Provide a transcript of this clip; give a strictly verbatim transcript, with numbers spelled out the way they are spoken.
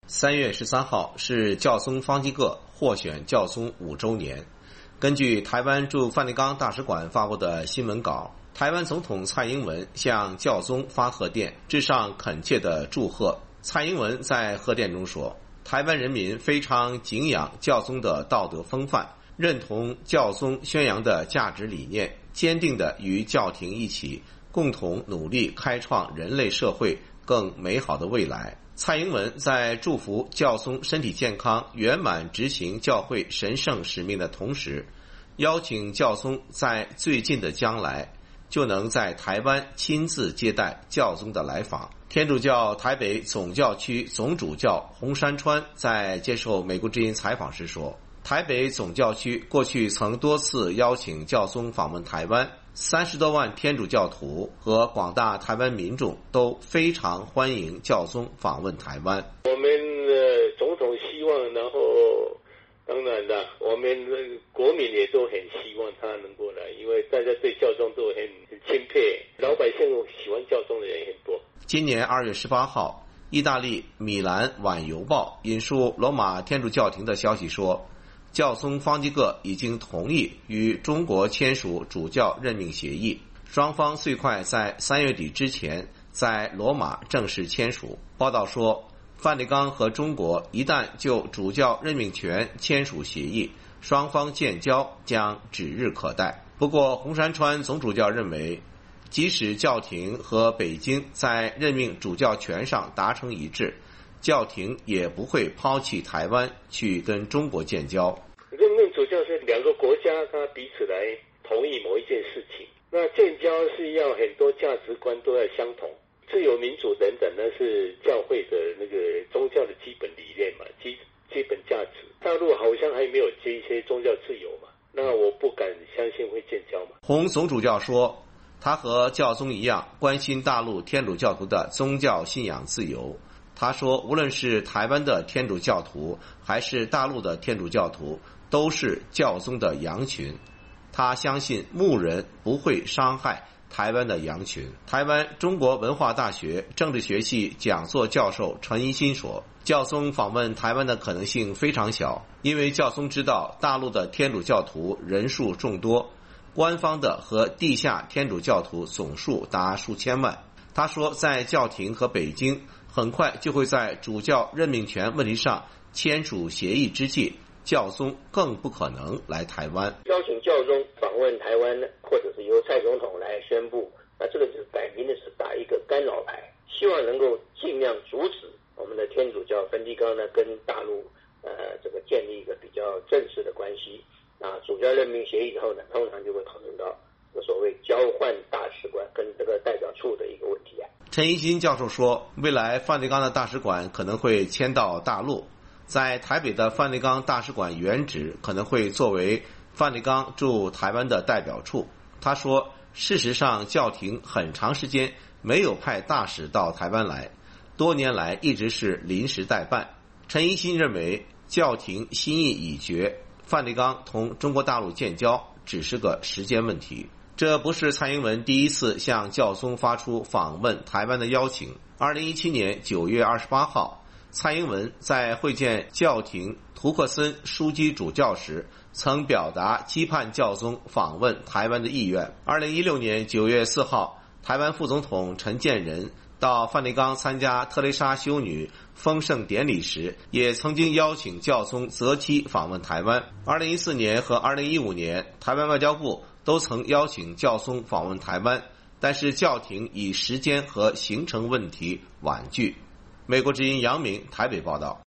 三月十三号是教宗方济各获选教宗五周年。根据台湾驻梵蒂冈大使馆发布的新闻稿，台湾总统蔡英文向教宗发贺电，致上恳切的祝贺。蔡英文在贺电中说，台湾人民非常敬仰教宗的道德风范，认同教宗宣扬的价值理念，坚定地与教廷一起共同努力开创人类社会更美好的未来。蔡英文在祝福教宗身体健康、圆满执行教会神圣使命的同时，邀请教宗在最近的将来就能在台湾亲自接待教宗的来访。天主教台北总教区总主教洪山川在接受美国之音采访时说，台北总教区过去曾多次邀请教宗访问台湾，三十多万天主教徒和广大台湾民众都非常欢迎教宗访问台湾。 我们的总统希望，然后当然的，我们国民也都很希望他能够来，因为大家对教宗都很很钦佩，老百姓喜欢教宗的人很多。 今年二月十八号，意大利米兰晚邮报引述罗马天主教廷的消息说，教宗方济各已经同意与中国签署主教任命协议，双方最快在三月底之前在罗马正式签署。报道说，梵蒂冈和中国一旦就主教任命权签署协议，双方建交将指日可待。不过洪山川总主教认为，即使教廷和北京在任命主教权上达成一致，教廷也不会抛弃台湾去跟中国建交。 任命主教是两个国家他彼此来同意某一件事情，那建交是要很多价值观都要相同，自由民主等等，那是教会的那个宗教的基本理念嘛，基基本价值。大陆好像还没有这一些宗教自由嘛，那我不敢相信会建交嘛。 洪总主教说，他和教宗一样关心大陆天主教徒的宗教信仰自由。他说，无论是台湾的天主教徒还是大陆的天主教徒，都是教宗的羊群。他相信牧人不会伤害台湾的羊群。台湾中国文化大学政治学系讲座教授陈一新说，教宗访问台湾的可能性非常小，因为教宗知道大陆的天主教徒人数众多，官方的和地下天主教徒总数达数千万。他说，在教廷和北京很快就会在主教任命权问题上签署协议之际，教宗更不可能来台湾。 邀请教宗访问台湾，或者是由蔡总统来宣布，那这个就是摆明的是打一个干扰牌，希望能够尽量阻止我们的天主教梵蒂冈呢跟大陆呃这个建立一个比较正式的关系。那主教任命协议之后呢，通常就会讨论到所谓交换大使馆跟这个代表处的一个问题啊。 陈一新教授说，未来梵蒂冈的大使馆可能会迁到大陆，在台北的梵蒂冈大使馆原址可能会作为梵蒂冈驻台湾的代表处。他说，事实上教廷很长时间没有派大使到台湾来，多年来一直是临时代办。陈一新认为，教廷心意已决，梵蒂冈同中国大陆建交只是个时间问题。这不是蔡英文第一次向教宗发出访问台湾的邀请。二零一七年九月二十八号，蔡英文在会见教廷图克森枢机主教时，曾表达期盼教宗访问台湾的意愿。二零一六年九月四号，台湾副总统陈建仁到梵蒂冈参加特蕾莎修女封圣典礼时，也曾经邀请教宗择期访问台湾。二零一四年和二零一五年，台湾外交部都曾邀请教宗访问台湾，但是教廷以时间和行程问题婉拒。美国之音杨明台北报道。